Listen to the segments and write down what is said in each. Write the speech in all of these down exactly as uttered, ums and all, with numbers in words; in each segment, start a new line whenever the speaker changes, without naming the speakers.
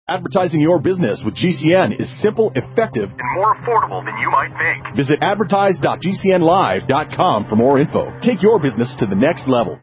Advertising your business with G C N is simple, effective,
and more affordable than you might think.
Visit advertise dot g c n live dot com for more info. Take your business to the next level.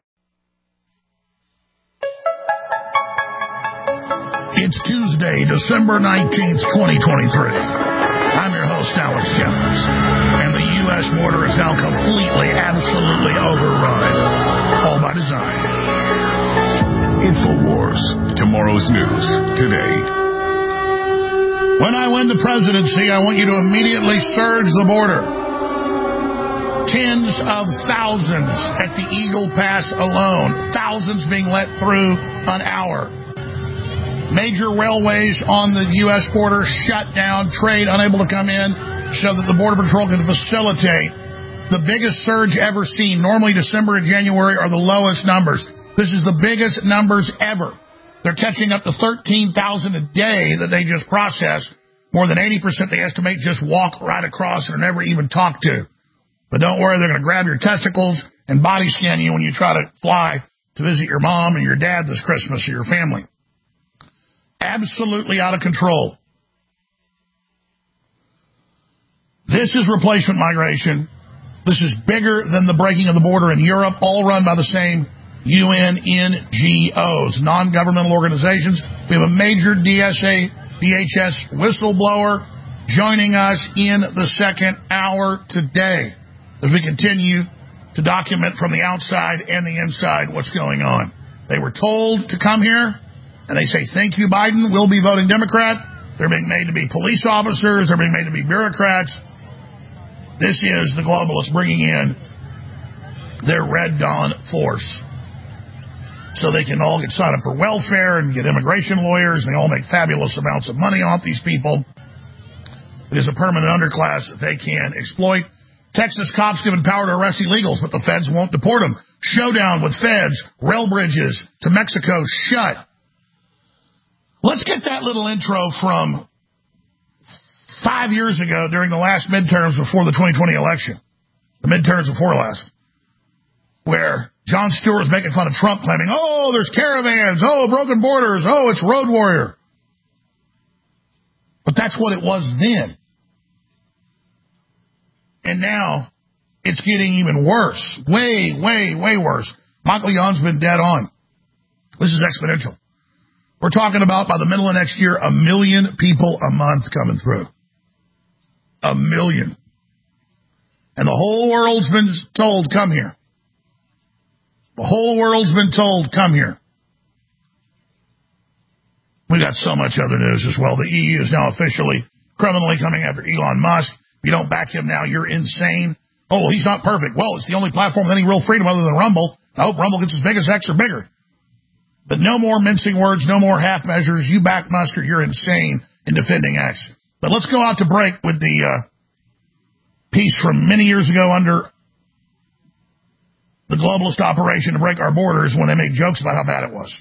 It's Tuesday, December nineteenth, twenty twenty-three. I'm your host, Alex Jones. And the U S border is now completely, absolutely overrun. All by design. InfoWars. Tomorrow's news today. When I win the presidency, I want you to immediately surge the border. Tens of thousands at the Eagle Pass alone. Thousands being let through an hour. Major railways on the U S border shut down. Trade unable to come in so that the Border Patrol can facilitate the biggest surge ever seen. Normally December and January are the lowest numbers. This is the biggest numbers ever. They're catching up to thirteen thousand a day that they just processed. More than eighty percent they estimate just walk right across and are never even talked to. But don't worry, they're going to grab your testicles and body scan you when you try to fly to visit your mom and your dad this Christmas or your family. Absolutely out of control. This is replacement migration. This is bigger than the breaking of the border in Europe, all run by the same U N N G Os, non-governmental organizations. We have a major D S A, D H S whistleblower joining us in the second hour today as we continue to document from the outside and the inside what's going on. They were told to come here, and they say, thank you, Biden, we'll be voting Democrat. They're being made to be police officers. They're being made to be bureaucrats. This is the globalists bringing in their Red Dawn force. So they can all get signed up for welfare and get immigration lawyers. They all make fabulous amounts of money off these people. It is a permanent underclass that they can exploit. Texas cops given power to arrest illegals, but the feds won't deport them. Showdown with feds. Rail bridges to Mexico shut. Let's get that little intro from five years ago during the last midterms before the twenty twenty election. The midterms before last. Where Jon Stewart was making fun of Trump, claiming, oh, there's caravans, oh, broken borders, oh, it's Road Warrior. But that's what it was then. And now it's getting even worse. Way, way, way worse. Michael Young's been dead on. This is exponential. We're talking about, by the middle of next year, a million people a month coming through. A million. And the whole world's been told, come here. The whole world's been told, come here. We got so much other news as well. The E U is now officially criminally coming after Elon Musk. If you don't back him now, you're insane. Oh, well, he's not perfect. Well, it's the only platform with any real freedom other than Rumble. I hope Rumble gets as big as X or bigger. But no more mincing words, no more half measures. You back Mustard, you're insane in defending X. But let's go out to break with the uh, piece from many years ago under the globalist operation to break our borders when they made jokes about how bad it was.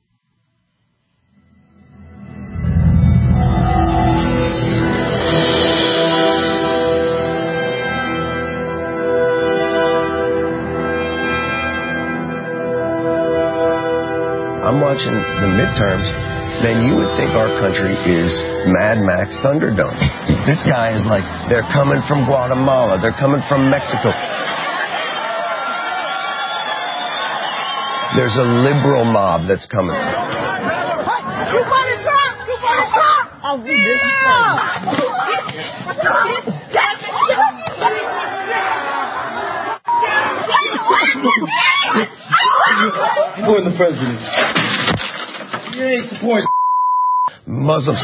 I'm watching the midterms, then you would think our country is Mad Max Thunderdome. This guy is like, they're coming from Guatemala, they're coming from Mexico. There's a liberal mob that's coming.
Hey, you want to talk? You want to talk? Oh, we
You supporting the president. You ain't supporting
Muslims.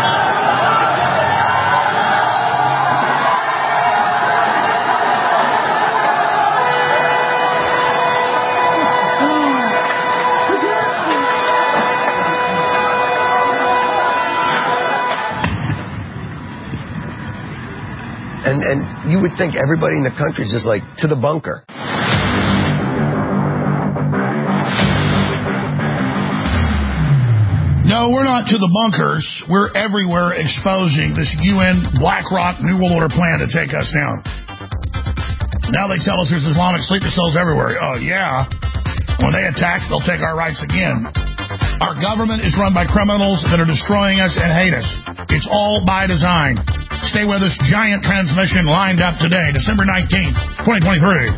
And and you would think everybody in the country is just like, to the bunker.
No, we're not to the bunkers. We're everywhere exposing this U N BlackRock New World Order plan to take us down. Now they tell us there's Islamic sleeper cells everywhere. Oh, yeah. When they attack, they'll take our rights again. Our government is run by criminals that are destroying us and hate us. It's all by design. Stay with us. Giant transmission lined up today, December nineteenth, twenty twenty-three.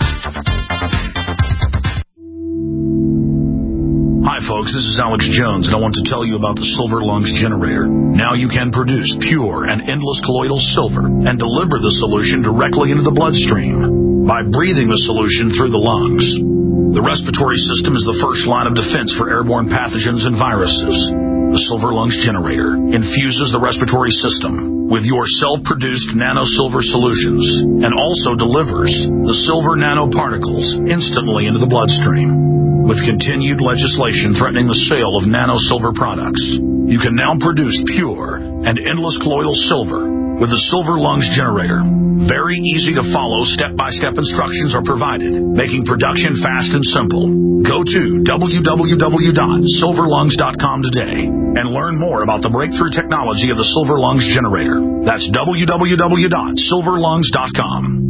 Hi, folks. This is Alex Jones, and I want to tell you about the Silver Lungs generator. Now you can produce pure and endless colloidal silver and deliver the solution directly into the bloodstream by breathing the solution through the lungs. The respiratory system is the first line of defense for airborne pathogens and viruses. The Silver Lungs generator infuses the respiratory system with your self-produced nano-silver solutions and also delivers the silver nanoparticles instantly into the bloodstream. With continued legislation threatening the sale of nano-silver products, you can now produce pure and endless colloidal silver with the Silver Lungs generator. Very easy to follow, step-by-step instructions are provided, making production fast and simple. Go to w w w dot silver lungs dot com today and learn more about the breakthrough technology of the Silver Lungs generator. That's w w w dot silver lungs dot com.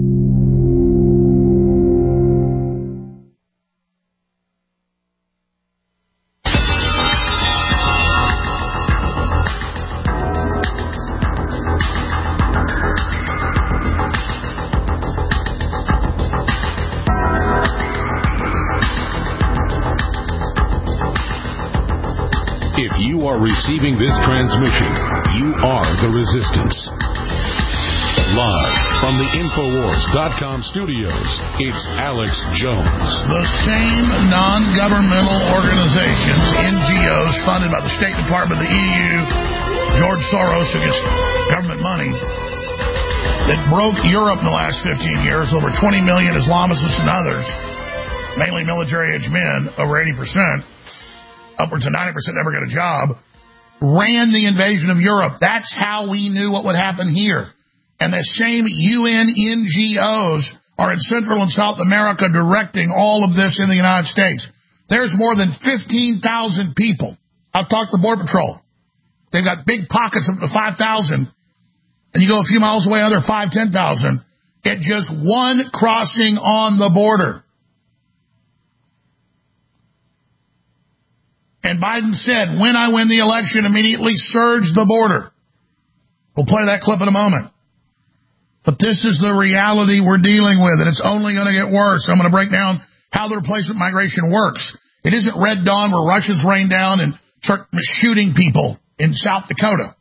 Receiving this transmission, you are the resistance. Live from the Infowars dot com studios, it's Alex Jones.
The same non-governmental organizations, N G Os, funded by the State Department, the E U, George Soros, who gets government money, that broke Europe in the last fifteen years, over twenty million Islamicists and others, mainly military-age men, over eighty percent, upwards of ninety percent never get a job, ran the invasion of Europe. That's how we knew what would happen here. And the same U N N G Os are in Central and South America directing all of this in the United States. There's more than fifteen thousand people. I've talked to Border Patrol. They've got big pockets up to five thousand. And you go a few miles away, another five, ten thousand. At just one crossing on the border. And Biden said, when I win the election, immediately surge the border. We'll play that clip in a moment. But this is the reality we're dealing with, and it's only going to get worse. I'm going to break down how the replacement migration works. It isn't Red Dawn where Russians rain down and start shooting people in South Dakota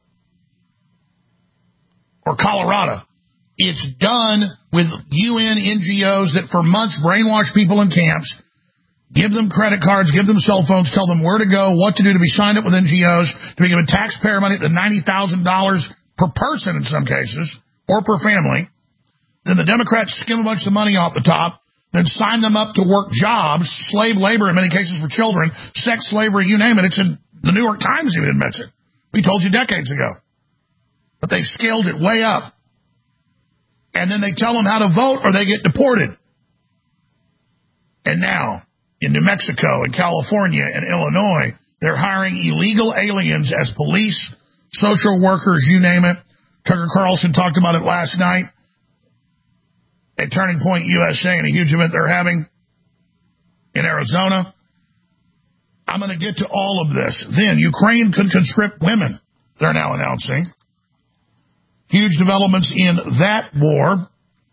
or Colorado. It's done with U N N G Os that for months brainwash people in camps, give them credit cards, give them cell phones, tell them where to go, what to do to be signed up with N G Os, to be given taxpayer money up to ninety thousand dollars per person in some cases, or per family. Then the Democrats skim a bunch of money off the top, then sign them up to work jobs, slave labor in many cases for children, sex slavery, you name it. It's in the New York Times even admits it. We told you decades ago. But they've scaled it way up. And then they tell them how to vote or they get deported. And now, in New Mexico and California and Illinois, they're hiring illegal aliens as police, social workers, you name it. Tucker Carlson talked about it last night at Turning Point U S A in a huge event they're having in Arizona. I'm going to get to all of this. Then, Ukraine could conscript women, they're now announcing. Huge developments in that war.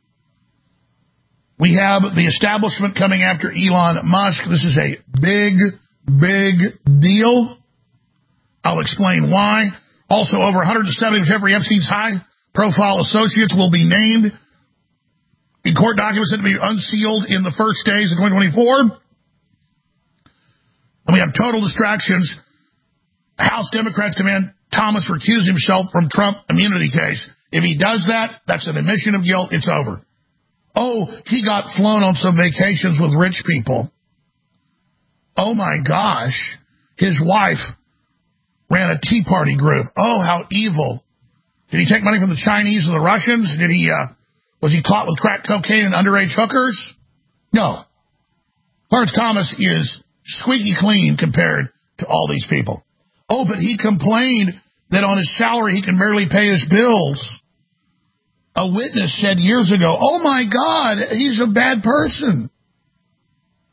We have the establishment coming after Elon Musk. This is a big, big deal. I'll explain why. Also, over one hundred seventy of Jeffrey Epstein's high-profile associates will be named in court documents that will be unsealed in the first days of twenty twenty-four. And we have total distractions. House Democrats demand Thomas recuse himself from Trump immunity case. If he does that, that's an admission of guilt. It's over. Oh, he got flown on some vacations with rich people. Oh, my gosh. His wife ran a Tea Party group. Oh, how evil. Did he take money from the Chinese or the Russians? Did he, uh, was he caught with crack cocaine and underage hookers? No. Clarence Thomas is squeaky clean compared to all these people. Oh, but he complained that on his salary he can barely pay his bills. A witness said years ago, oh, my God, he's a bad person.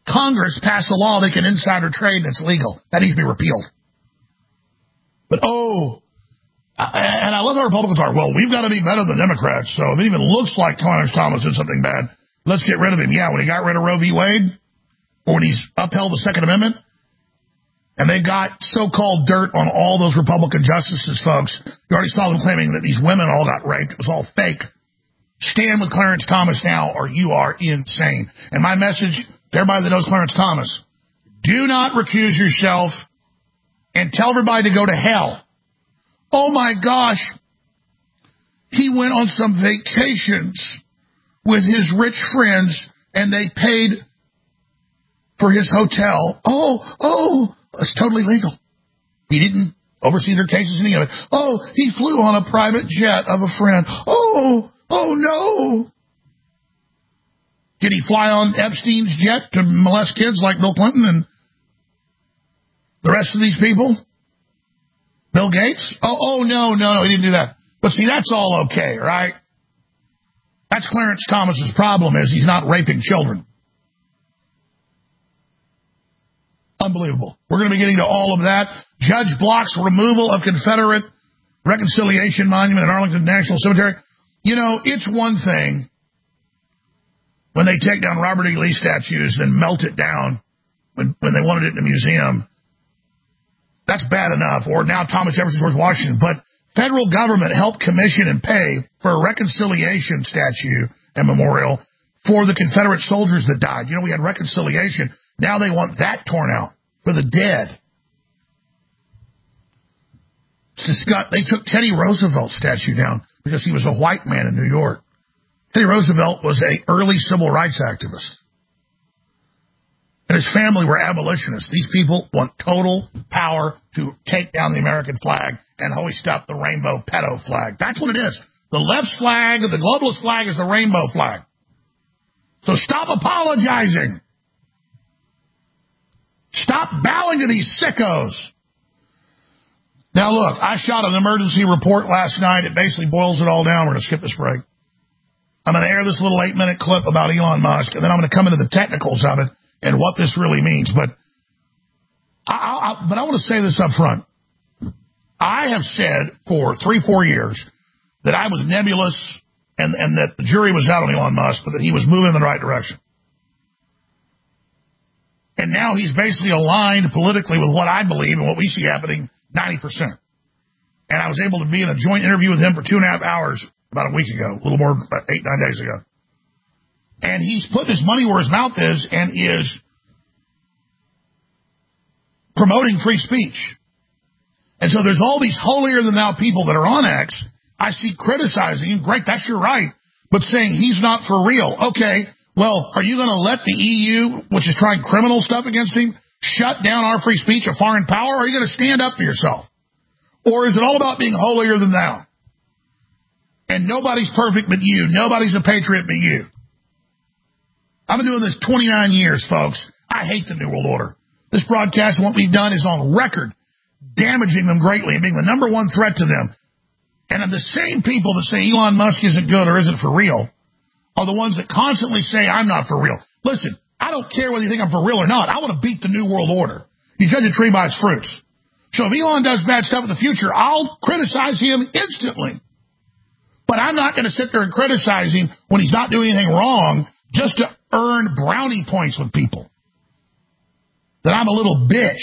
Congress passed a law they can insider trade and it's legal. That needs to be repealed. But, oh, and I love how Republicans are, well, we've got to be better than Democrats, so if it even looks like Clarence Thomas did something bad, let's get rid of him. Yeah, when he got rid of Roe v. Wade, or when he's upheld the Second Amendment, and they got so-called dirt on all those Republican justices, folks. You already saw them claiming that these women all got raped. It was all fake. Stand with Clarence Thomas now, or you are insane. And my message to everybody that knows Clarence Thomas, do not recuse yourself and tell everybody to go to hell. Oh, my gosh. He went on some vacations with his rich friends, and they paid for his hotel. Oh, oh, it's totally legal. He didn't oversee their cases, any of it. Oh, he flew on a private jet of a friend. Oh, oh, no. Did he fly on Epstein's jet to molest kids like Bill Clinton and the rest of these people? Bill Gates? Oh, oh, no, no, no, he didn't do that. But see, that's all okay, right? That's Clarence Thomas's problem, is he's not raping children. Unbelievable. We're going to be getting to all of that. Judge blocks removal of Confederate Reconciliation Monument at Arlington National Cemetery. You know, it's one thing when they take down Robert E. Lee statues and melt it down when, when they wanted it in a museum. That's bad enough. Or now Thomas Jefferson George Washington. But federal government helped commission and pay for a reconciliation statue and memorial for the Confederate soldiers that died. You know, we had reconciliation. Now they want that torn out for the dead. It's disgusting. They took Teddy Roosevelt's statue down because he was a white man in New York. Teddy Roosevelt was an early civil rights activist. And his family were abolitionists. These people want total power to take down the American flag and hoist up the rainbow pedo flag. That's what it is. The left's flag, the globalist flag, is the rainbow flag. So stop apologizing. Stop bowing to these sickos. Now, look, I shot an emergency report last night. It basically boils it all down. We're going to skip this break. I'm going to air this little eight-minute clip about Elon Musk, and then I'm going to come into the technicals of it and what this really means. But I, I, but I want to say this up front. I have said for three, four years that I was nebulous and, and that the jury was out on Elon Musk, but that he was moving in the right direction. And now he's basically aligned politically with what I believe and what we see happening ninety percent. And I was able to be in a joint interview with him for two and a half hours about a week ago, a little more, about eight, nine days ago. And he's putting his money where his mouth is and is promoting free speech. And so there's all these holier-than-thou people that are on X. I see criticizing him. Great, that's your right. But saying he's not for real. Okay, well, are you going to let the E U, which is trying criminal stuff against him, shut down our free speech, a foreign power? Or are you going to stand up for yourself? Or is it all about being holier than thou? And nobody's perfect but you. Nobody's a patriot but you. I've been doing this twenty-nine years, folks. I hate the New World Order. This broadcast, what we've done is on record, damaging them greatly and being the number one threat to them. And the same people that say Elon Musk isn't good or isn't for real are the ones that constantly say I'm not for real. Listen, I don't care whether you think I'm for real or not. I want to beat the New World Order. You judge a tree by its fruits. So if Elon does bad stuff in the future, I'll criticize him instantly. But I'm not going to sit there and criticize him when he's not doing anything wrong just to earn brownie points with people. That I'm a little bitch.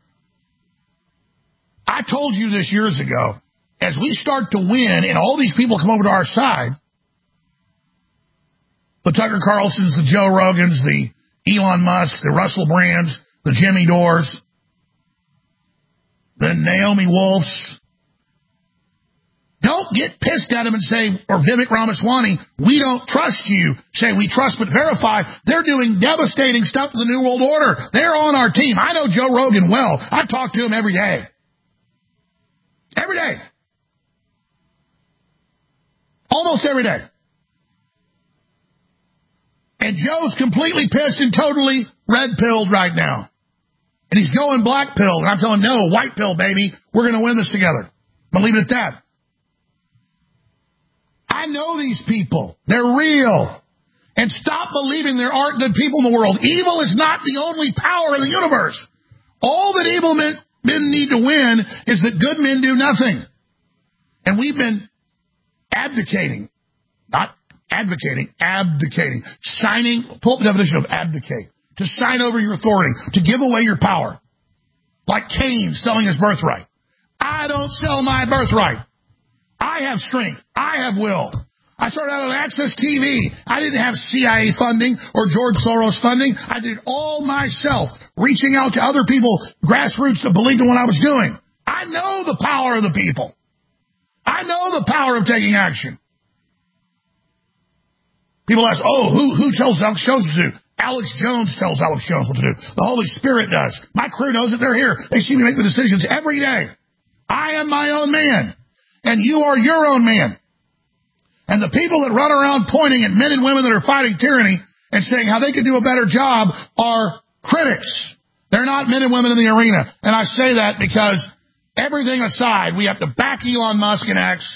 I told you this years ago. As we start to win and all these people come over to our side, the Tucker Carlsons, the Joe Rogans, the Elon Musk, the Russell Brands, the Jimmy Dores, the Naomi Wolfs, don't get pissed at them and say, or Vivek Ramaswamy, we don't trust you. Say, we trust but verify. They're doing devastating stuff to the New World Order. They're on our team. I know Joe Rogan well. I talk to him every day. Every day. Almost every day. And Joe's completely pissed and totally red-pilled right now. And he's going black-pilled. And I'm telling him, no, white pill, baby. We're going to win this together. I'm going to leave it at that. I know these people. They're real. And stop believing there aren't good people in the world. Evil is not the only power in the universe. All that evil men, men need to win is that good men do nothing. And we've been abdicating, not advocating, abdicating, signing, pull up the definition of abdicate, to sign over your authority, to give away your power. Like Cain selling his birthright. I don't sell my birthright. I have strength. I have will. I started out on Access T V. I didn't have C I A funding or George Soros funding. I did it all myself, reaching out to other people, grassroots that believed in what I was doing. I know the power of the people. I know the power of taking action. People ask, oh, who, who tells Alex Jones what to do? Alex Jones tells Alex Jones what to do. The Holy Spirit does. My crew knows that they're here. They see me make the decisions every day. I am my own man, and you are your own man. And the people that run around pointing at men and women that are fighting tyranny and saying how they could do a better job are critics. They're not men and women in the arena. And I say that because everything aside, we have to back Elon Musk and X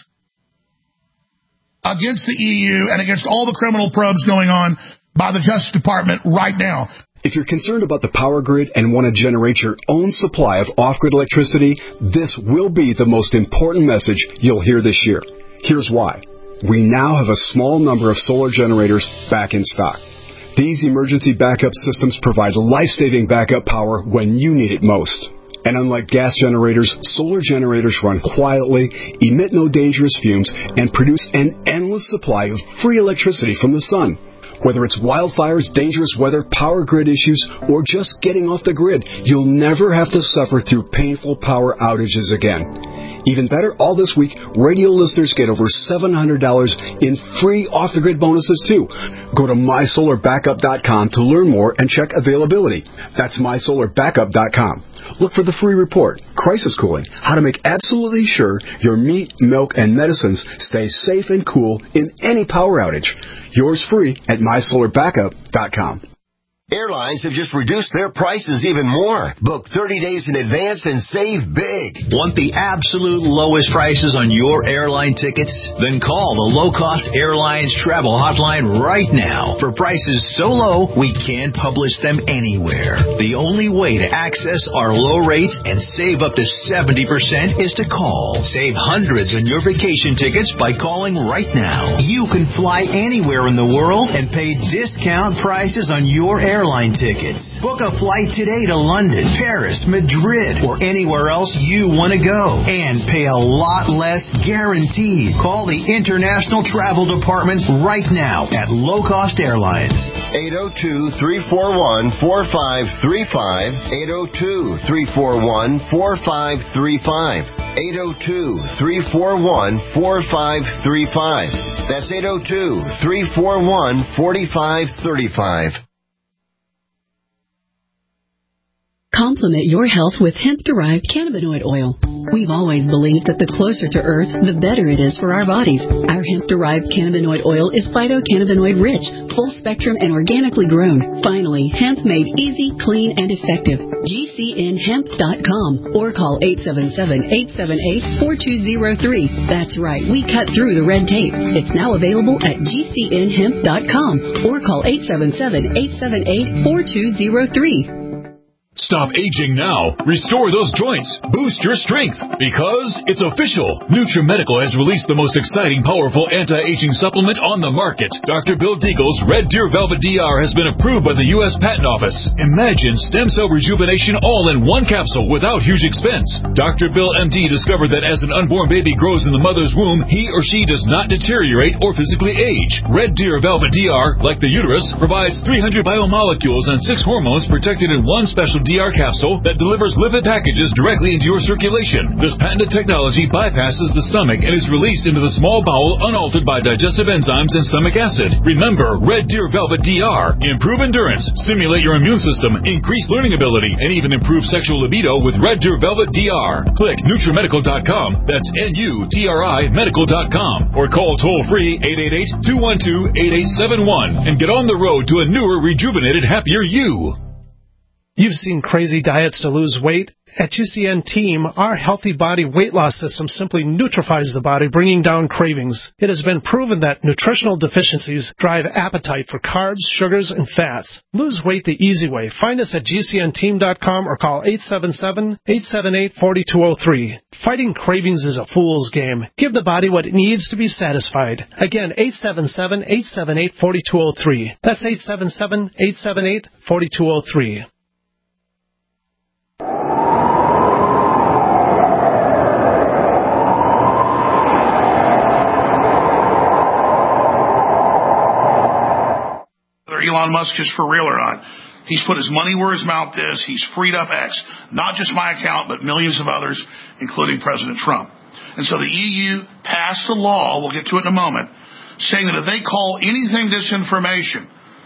against the E U and against all the criminal probes going on by the Justice Department right now.
If you're concerned about the power grid and want to generate your own supply of off-grid electricity, this will be the most important message you'll hear this year. Here's why. We now have a small number of solar generators back in stock. These emergency backup systems provide life-saving backup power when you need it most. And unlike gas generators, solar generators run quietly, emit no dangerous fumes, and produce an endless supply of free electricity from the sun. Whether it's wildfires, dangerous weather, power grid issues, or just getting off the grid, you'll never have to suffer through painful power outages again. Even better, all this week, radio listeners get over seven hundred dollars in free off-the-grid bonuses, too. Go to my solar backup dot com to learn more and check availability. That's my solar backup dot com. Look for the free report, Crisis Cooling, how to make absolutely sure your meat, milk, and medicines stay safe and cool in any power outage. Yours free at my solar backup dot com.
Airlines have just reduced their prices even more. Book thirty days in advance and save big.
Want the absolute lowest prices on your airline tickets? Then call the Low Cost Airlines Travel Hotline right now. For prices so low, we can't publish them anywhere. The only way to access our low rates and save up to seventy percent is to call. Save hundreds on your vacation tickets by calling right now. You can fly anywhere in the world and pay discount prices on your airline Airline tickets. Book a flight today to London, Paris, Madrid, or anywhere else you want to go and pay a lot less guaranteed. Call the International Travel Department right now at Low Cost Airlines.
eight oh two, three four one, four five three five. eight oh two, three four one, four five three five. eight oh two, three four one, four five three five. That's eight oh two, three four one, four five three five.
Complement your health with hemp-derived cannabinoid oil. We've always believed that the closer to Earth, the better it is for our bodies. Our hemp-derived cannabinoid oil is phytocannabinoid-rich, full-spectrum, and organically grown. Finally, hemp made easy, clean, and effective. G C N hemp dot com or call eight seven seven, eight seven eight, four two zero three. That's right, we cut through the red tape. It's now available at G C N hemp dot com or call eight seven seven, eight seven eight, four two zero three.
Stop aging now. Restore those joints. Boost your strength. Because it's official. NutriMedical has released the most exciting, powerful anti-aging supplement on the market. Doctor Bill Deagle's Red Deer Velvet D R has been approved by the U S Patent Office. Imagine stem cell rejuvenation all in one capsule without huge expense. Doctor Bill M D discovered that as an unborn baby grows in the mother's womb, he or she does not deteriorate or physically age. Red Deer Velvet D R, like the uterus, provides three hundred biomolecules and six hormones protected in one special D R capsule that delivers lipid packages directly into your circulation. This patented technology bypasses the stomach and is released into the small bowel unaltered by digestive enzymes and stomach acid. Remember, Red Deer Velvet D R. Improve endurance, stimulate your immune system, increase learning ability, and even improve sexual libido with Red Deer Velvet D R. Click NutriMedical dot com. That's N U T R I medical dot com. Or call toll-free eight eight eight, two one two, eight eight seven one and get on the road to a newer, rejuvenated, happier you.
You've seen crazy diets to lose weight, At G C N Team, our Healthy Body Weight Loss System simply neutralizes the body, bringing down cravings. It has been proven that nutritional deficiencies drive appetite for carbs, sugars, and fats. Lose weight the easy way. Find us at G C N team dot com or call eight seven seven, eight seven eight, four two zero three. Fighting cravings is a fool's game. Give the body what it needs to be satisfied. Again, eight seven seven, eight seven eight, four two zero three. That's eight seven seven, eight seven eight, four two zero three.
Elon Musk is for real or not. He's put his money where his mouth is. He's freed up X, not just my account, but millions of others, including President Trump. And so the E U passed a law, we'll get to it in a moment, saying that if they call anything disinformation,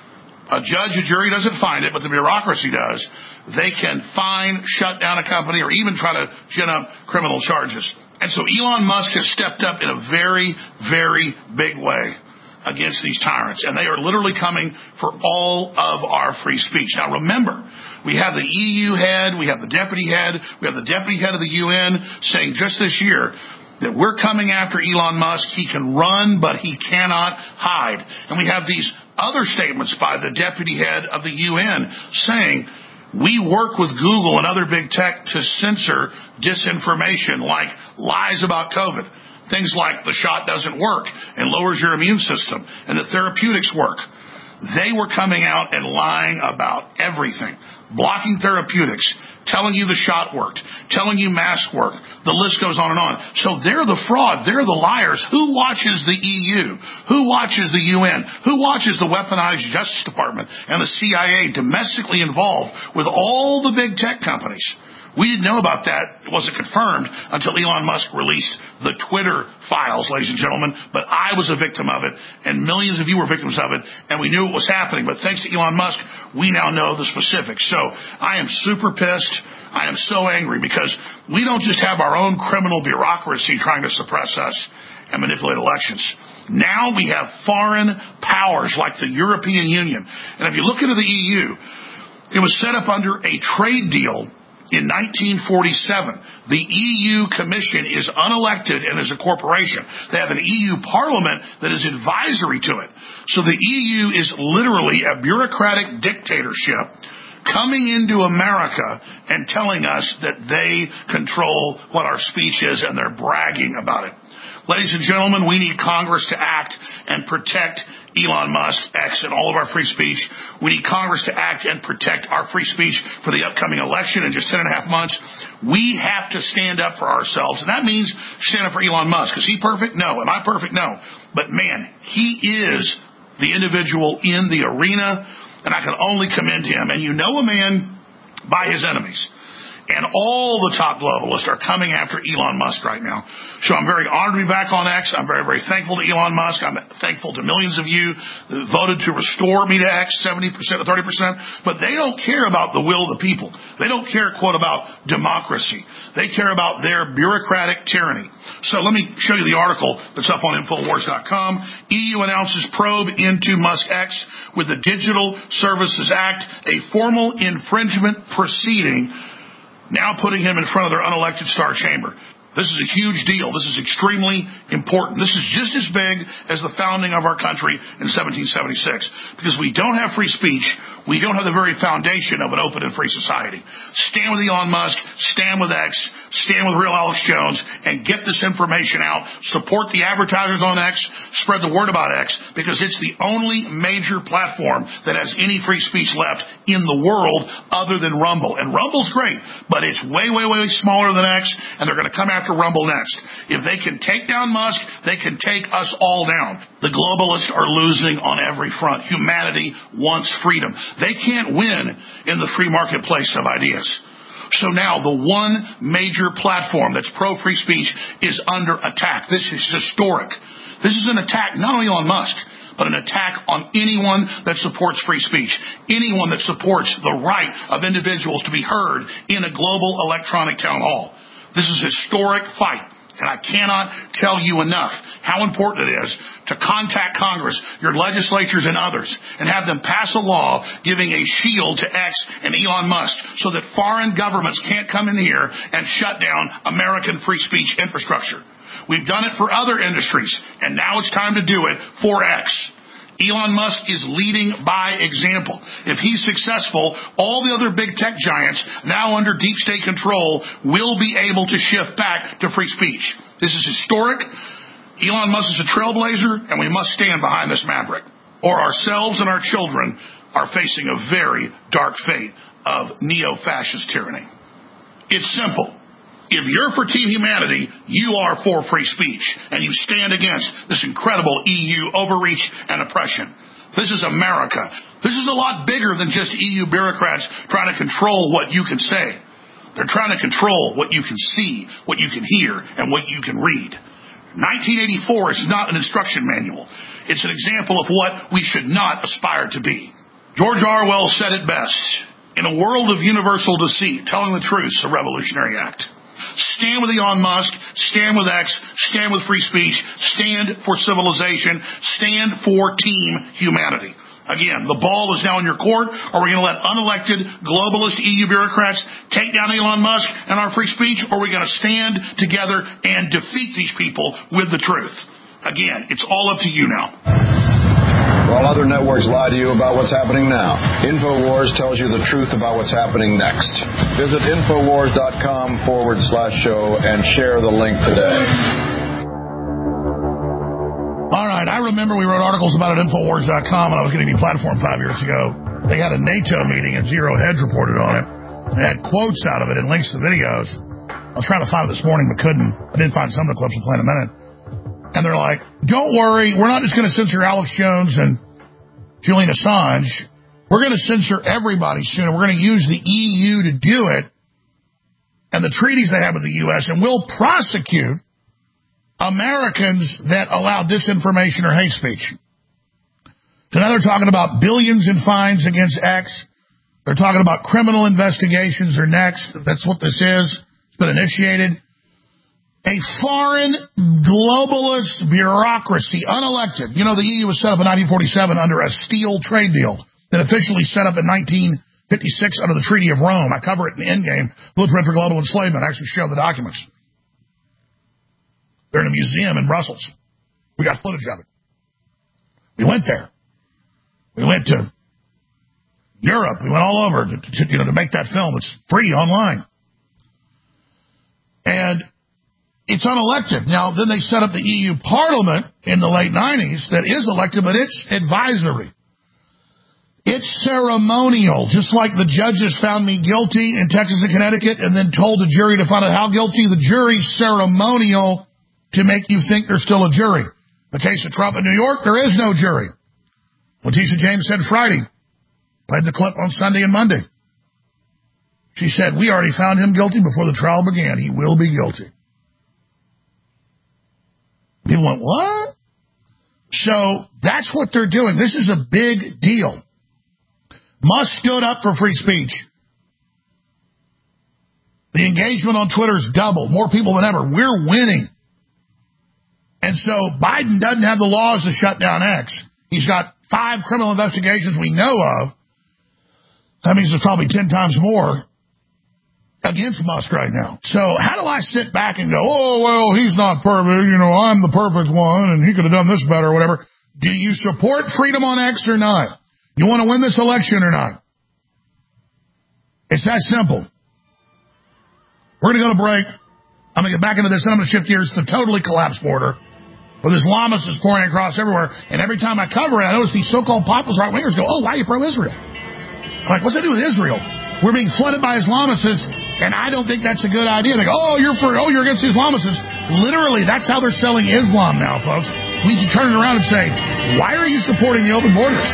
a judge, a jury doesn't find it, but the bureaucracy does, they can fine, shut down a company, or even try to gin up criminal charges. And so Elon Musk has stepped up in a very, very big way against these tyrants, and they are literally coming for all of our free speech. Now remember, we have the E U head, we have the deputy head, we have the deputy head of the U N saying just this year that we're coming after Elon Musk. He can run, but he cannot hide. And we have these other statements by the deputy head of the U N saying, we work with Google and other big tech to censor disinformation like lies about COVID. Things like the shot doesn't work and lowers your immune system and the therapeutics work. They were coming out and lying about everything, blocking therapeutics, telling you the shot worked, telling you masks work. The list goes on and on. So they're the fraud. They're the liars. Who watches the E U? Who watches the U N? Who watches the weaponized Justice Department and the C I A domestically involved with all the big tech companies? We didn't know about that. It wasn't confirmed until Elon Musk released the Twitter files, ladies and gentlemen. But I was a victim of it, and millions of you were victims of it, and we knew it was happening. But thanks to Elon Musk, we now know the specifics. So I am super pissed. I am so angry because we don't just have our own criminal bureaucracy trying to suppress us and manipulate elections. Now we have foreign powers like the European Union. And if you look into the E U, it was set up under a trade deal in nineteen forty-seven. The E U Commission is unelected and is a corporation. They have an E U Parliament that is advisory to it. So the E U is literally a bureaucratic dictatorship coming into America and telling us that they control what our speech is, and they're bragging about it. Ladies and gentlemen, we need Congress to act and protect Elon Musk, X, and all of our free speech. We need Congress to act and protect our free speech for the upcoming election in just ten and a half months. We have to stand up for ourselves, and that means stand up for Elon Musk. Is he perfect? No. Am I perfect? No. But man, he is the individual in the arena, and I can only commend him. And you know a man by his enemies. And all the top globalists are coming after Elon Musk right now. So I'm very honored to be back on X. I'm very, very thankful to Elon Musk. I'm thankful to millions of you that voted to restore me to X, seventy percent or thirty percent. But they don't care about the will of the people. They don't care, quote, about democracy. They care about their bureaucratic tyranny. So let me show you the article that's up on Infowars dot com. E U announces probe into Musk X with the Digital Services Act, a formal infringement proceeding, now putting him in front of their unelected star chamber. This is a huge deal. This is extremely important. This is just as big as the founding of our country in seventeen seventy-six. Because we don't have free speech. We don't have the very foundation of an open and free society. Stand with Elon Musk. Stand with X. Stand with Real Alex Jones. And get this information out. Support the advertisers on X. Spread the word about X. Because it's the only major platform that has any free speech left in the world other than Rumble. And Rumble's great. But it's way, way, way smaller than X. And they're going to come after Rumble next. If they can take down Musk, they can take us all down. The globalists are losing on every front. Humanity wants freedom. They can't win in the free marketplace of ideas. So now the one major platform that's pro-free speech is under attack. This is historic. This is an attack not only on Musk, but an attack on anyone that supports free speech, anyone that supports the right of individuals to be heard in a global electronic town hall. This is a historic fight. And I cannot tell you enough how important it is to contact Congress, your legislatures and others, and have them pass a law giving a shield to X and Elon Musk so that foreign governments can't come in here and shut down American free speech infrastructure. We've done it for other industries, and now it's time to do it for X. Elon Musk is leading by example. If he's successful, all the other big tech giants, now under deep state control, will be able to shift back to free speech. This is historic. Elon Musk is a trailblazer, and we must stand behind this maverick, or ourselves and our children are facing a very dark fate of neo-fascist tyranny. It's simple. If you're for Team Humanity, you are for free speech, and you stand against this incredible E U overreach and oppression. This is America. This is a lot bigger than just E U bureaucrats trying to control what you can say. They're trying to control what you can see, what you can hear, and what you can read. nineteen eighty-four is not an instruction manual. It's an example of what we should not aspire to be. George Orwell said it best. In a world of universal deceit, telling the truth is a revolutionary act. Stand with Elon Musk, stand with X, stand with free speech, stand for civilization, stand for Team Humanity. Again, the ball is now in your court. Are we going to let unelected globalist E U bureaucrats take down Elon Musk and our free speech, or are we going to stand together and defeat these people with the truth? Again, it's all up to you now.
While other networks lie to you about what's happening now, InfoWars tells you the truth about what's happening next. Visit InfoWars.com forward slash show and share the link today.
All right, I remember we wrote articles about it at InfoWars dot com when I was getting the platform five years ago. They had a NATO meeting and Zero Hedge reported on it. They had quotes out of it and links to videos. I was trying to find it this morning but couldn't. I didn't find some of the clips. We'll play in a minute. And they're like, don't worry, we're not just going to censor Alex Jones and Julian Assange. We're going to censor everybody soon. We're going to use the E U to do it and the treaties they have with the U S, and we'll prosecute Americans that allow disinformation or hate speech. So now they're talking about billions in fines against X. They're talking about criminal investigations are next. That's what this is. It's been initiated. A foreign globalist bureaucracy, unelected. You know, the E U was set up in nineteen forty-seven under a steel trade deal that officially set up in nineteen fifty-six under the Treaty of Rome. I cover it in the Endgame, Blueprint for Global Enslavement. I actually show the documents. They're in a museum in Brussels. We got footage of it. We went there. We went to Europe. We went all over to, to, you know, to make that film. It's free online. And it's unelected. Now, then they set up the E U Parliament in the late nineties that is elected, but it's advisory. It's ceremonial, just like the judges found me guilty in Texas and Connecticut and then told the jury to find out how guilty. The jury's ceremonial to make you think there's still a jury. The case of Trump in New York, there is no jury. Letitia James said Friday. Played the clip on Sunday and Monday. She said, we already found him guilty before the trial began. He will be guilty. People went, what? So that's what they're doing. This is a big deal. Musk stood up for free speech. The engagement on Twitter is double, more people than ever. We're winning. And so Biden doesn't have the laws to shut down X. He's got five criminal investigations we know of. That means there's probably ten times more against Musk right now. So how do I sit back and go, oh, well, he's not perfect. You know, I'm the perfect one, and he could have done this better or whatever. Do you support freedom on X or not? You want to win this election or not? It's that simple. We're going to go to break. I'm going to get back into this, and I'm going to shift gears to the totally collapsed border where Islamists pouring across everywhere. And every time I cover it, I notice these so-called populist right-wingers go, oh, why are you pro-Israel? I'm like, what's that do with Israel? We're being flooded by Islamicists, and I don't think that's a good idea. They go, oh, you're for, oh, you're against the Islamicists. Literally, that's how they're selling Islam now, folks. We should turn it around and say, why are you supporting the open borders?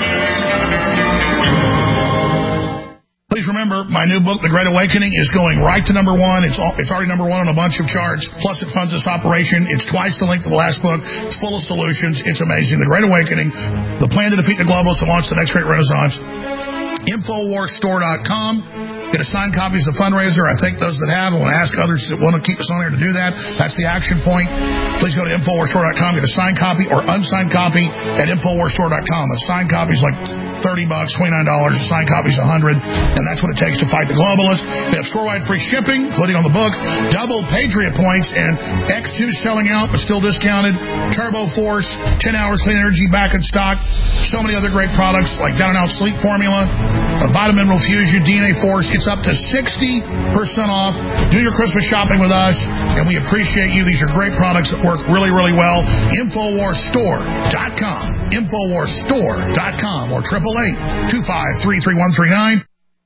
Please remember, my new book, The Great Awakening, is going right to number one. It's all, it's already number one on a bunch of charts. Plus, it funds this operation. It's twice the length of the last book. It's full of solutions. It's amazing. The Great Awakening, the plan to defeat the globalists and launch the next great renaissance. Infowars Store dot com. Get a signed copy of the fundraiser. I thank those that have. I want to ask others that want to keep us on here to do that. That's the action point. Please go to Infowars Store dot com. Get a signed copy or unsigned copy at Infowars Store dot com. A signed copy is like thirty bucks, twenty-nine dollars. A signed copy is one hundred dollars, and that's what it takes to fight the globalists. They have store-wide free shipping, including on the book, double Patriot points, and X two selling out but still discounted. Turbo Force, ten hours clean energy back in stock. So many other great products like Down and Out Sleep Formula, a Vitamin Mineral Fusion, D N A Force. It's up to sixty percent off. Do your Christmas shopping with us, and we appreciate you. These are great products that work really, really well. Infowars Store dot com. Infowars Store dot com or eight eight eight, two five three, three one three nine.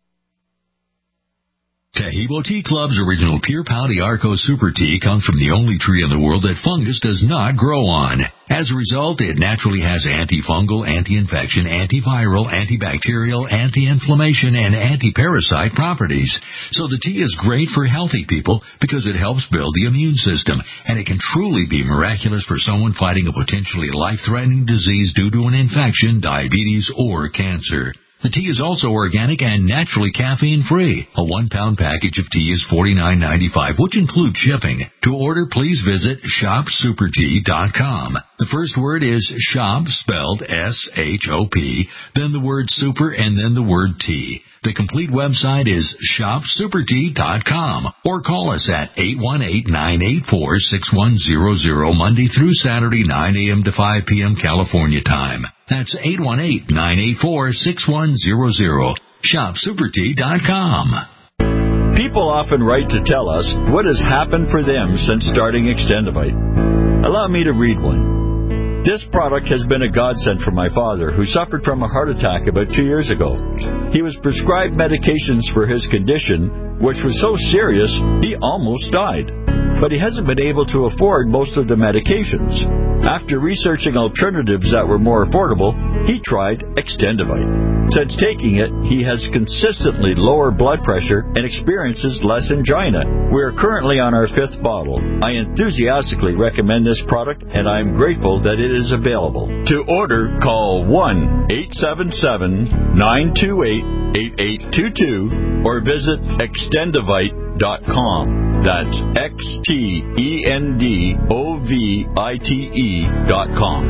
Taheebo Tea Club's original Pure Pau D'Arco Super Tea comes from the only tree in the world that fungus does not grow on. As a result, it naturally has antifungal, anti-infection, antiviral, antibacterial, anti-inflammation, and anti-parasite properties. So the tea is great for healthy people because it helps build the immune system, and it can truly be miraculous for someone fighting a potentially life-threatening disease due to an infection, diabetes, or cancer. The tea is also organic and naturally caffeine-free. A one-pound package of tea is forty-nine ninety-five, which includes shipping. To order, please visit shop super tea dot com. The first word is shop, spelled S H O P, then the word super, and then the word tea. The complete website is shop super tea dot com, or call us at eight one eight, nine eight four, six one zero zero Monday through Saturday, nine a.m. to five p.m. California time. That's eight one eight, nine eight four, six one zero zero. shop super tea dot com.
People often write to tell us what has happened for them since starting Extendivite. Allow me to read one. This product has been a godsend for my father, who suffered from a heart attack about two years ago. He was prescribed medications for his condition, which was so serious he almost died. But he hasn't been able to afford most of the medications. After researching alternatives that were more affordable, he tried Extendivite. Since taking it, he has consistently lower blood pressure and experiences less angina. We are currently on our fifth bottle. I enthusiastically recommend this product, and I am grateful that it is available. To order, call one eight seven seven, nine two eight, eight eight two two or visit extendivite dot com. That's X T E N D O V I T E dot com.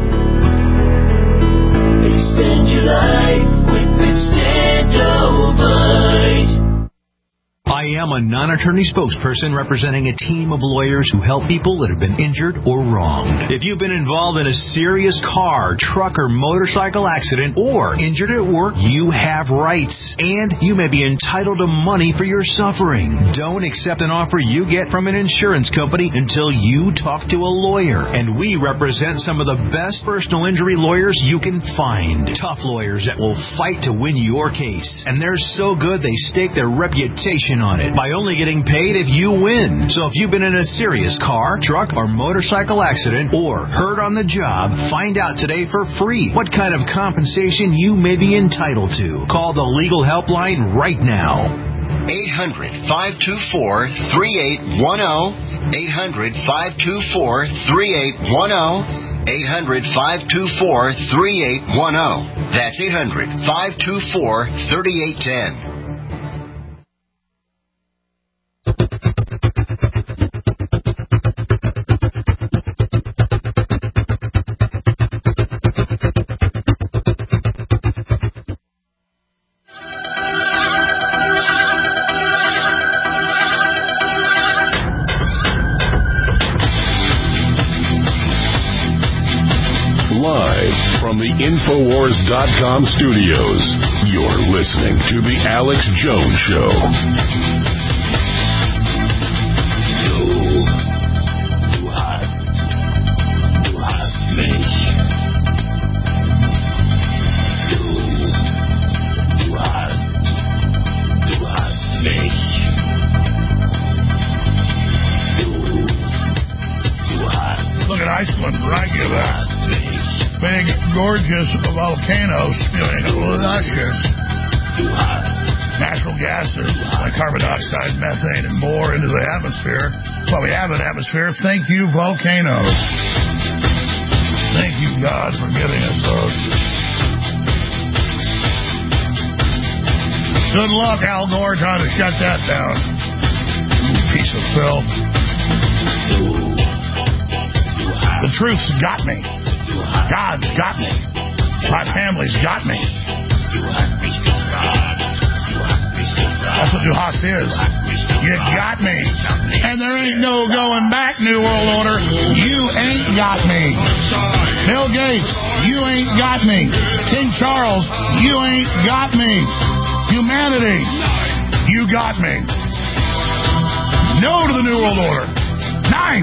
Extend your life with Extendivite.
I am a non-attorney spokesperson representing a team of lawyers who help people that have been injured or wronged. If you've been involved in a serious car, truck, or motorcycle accident or injured at work, you have rights, and you may be entitled to money for your suffering. Don't accept an offer you get from an insurance company until you talk to a lawyer, and we represent some of the best personal injury lawyers you can find. Tough lawyers that will fight to win your case, and they're so good they stake their reputation on it by only getting paid if you win. So if you've been in a serious car, truck, or motorcycle accident or hurt on the job, find out today for free what kind of compensation you may be entitled to. Call the legal helpline right now.
eight hundred, five two four, three eight one zero. eight hundred, five two four, three eight one zero. eight hundred, five two four, three eight one zero. That's eight hundred, five two four, three eight one zero.
Infowars dot com studios. You're listening to The Alex Jones Show.
Du, du hast, du hast mich. Du, du hast, du hast mich. Du, du hast.
Look at Iceland, right? You hast
mich.
Big, gorgeous volcano spewing luscious natural gases like carbon dioxide, methane, and more into the atmosphere. Well, we have an atmosphere. Thank you, volcanoes. Thank you, God, for giving us those. Good luck, Al Gore, trying to shut that down. Piece of filth. The truth's got me. God's got me. My family's got me. That's what Du Hast is. You got me. And there ain't no going back, New World Order. You ain't got me. Bill Gates, you ain't got me. King Charles, you ain't got me. Humanity, you got me. No to the New World Order. Nine.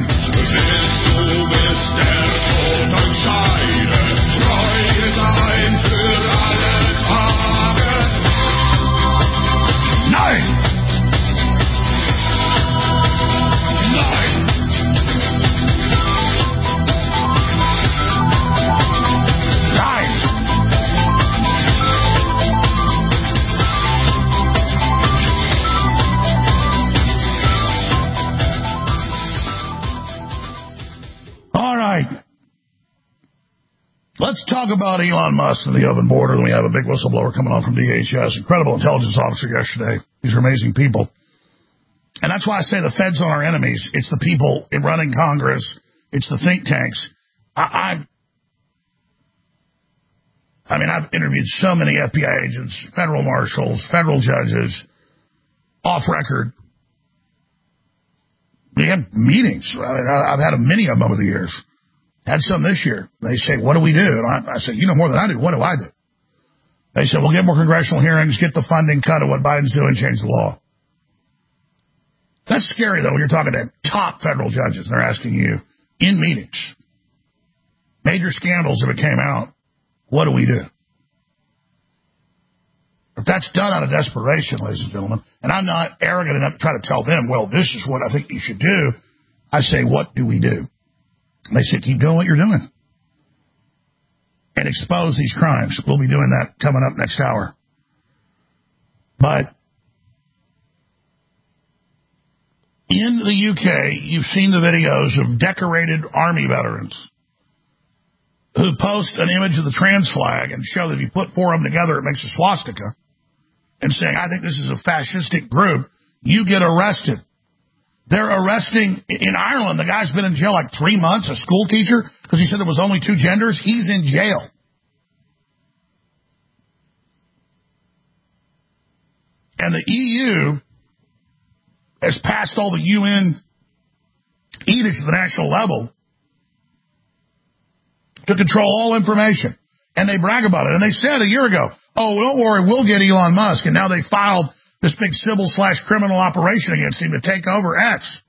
Nine. Nine. Nine. All right. Let's talk about Elon Musk and the open border. Then we have a big whistleblower coming on from D H S. Incredible intelligence officer yesterday. These are amazing people. And that's why I say the feds are our enemies. It's the people in running Congress. It's the think tanks. I, I, I mean, I've interviewed so many F B I agents, federal marshals, federal judges, off record. We have meetings. I mean, I've had many of them over the years. Had some this year. They say, what do we do? And I, I say, you know more than I do. What do I do? They said, well, get more congressional hearings, get the funding cut of what Biden's doing, change the law. That's scary, though, when you're talking to top federal judges. They're asking you in meetings. Major scandals, if it came out, what do we do? If that's done out of desperation, ladies and gentlemen, and I'm not arrogant enough to try to tell them, well, this is what I think you should do. I say, what do we do? They say, keep doing what you're doing. And expose these crimes. We'll be doing that coming up next hour. But in the U K, you've seen the videos of decorated army veterans who post an image of the trans flag and show that if you put four of them together, it makes a swastika, and saying, I think this is a fascistic group, you get arrested. They're arresting, in Ireland, the guy's been in jail like three months, a school teacher, because he said there was only two genders. He's in jail. And the E U has passed all the U N edicts at the national level to control all information. And they brag about it. And they said a year ago, oh, don't worry, we'll get Elon Musk. And now they filed this big civil slash criminal operation against him to take over X.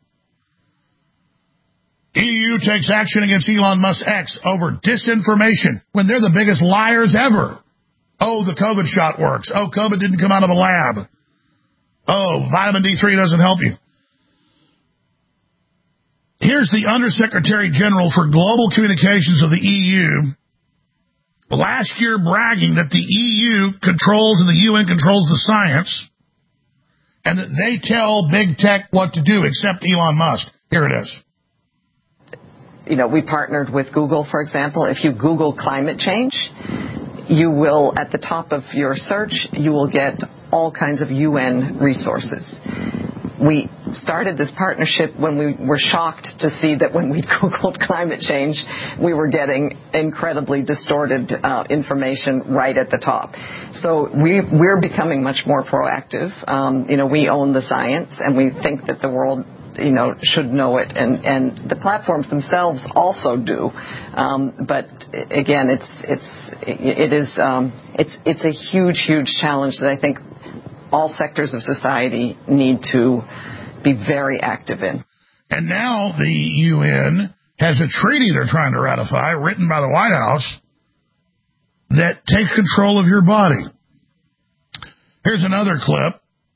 E U takes action against Elon Musk X over disinformation when they're the biggest liars ever. Oh, the COVID shot works. Oh, COVID didn't come out of a lab. Oh, vitamin D three doesn't help you. Here's the Undersecretary General for Global Communications of the E U last year bragging that the E U controls and the U N controls the science, and that they tell big tech what to do, except Elon Musk. Here it is.
You know, we partnered with Google, for example. If you Google climate change, you will, at the top of your search, you will get all kinds of U N resources. We started this partnership when we were shocked to see that when we Googled climate change, we were getting incredibly distorted uh, information right at the top. So we, we're becoming much more proactive. Um, you know, we own the science, and we think that the world, you know, should know it, and, and the platforms themselves also do. Um, but again, it's it's it is um, it's it's a huge, huge challenge that I think all sectors of society need to be very active in.
And now the U N has a treaty they're trying to ratify, written by the White House, that takes control of your body. Here's another clip.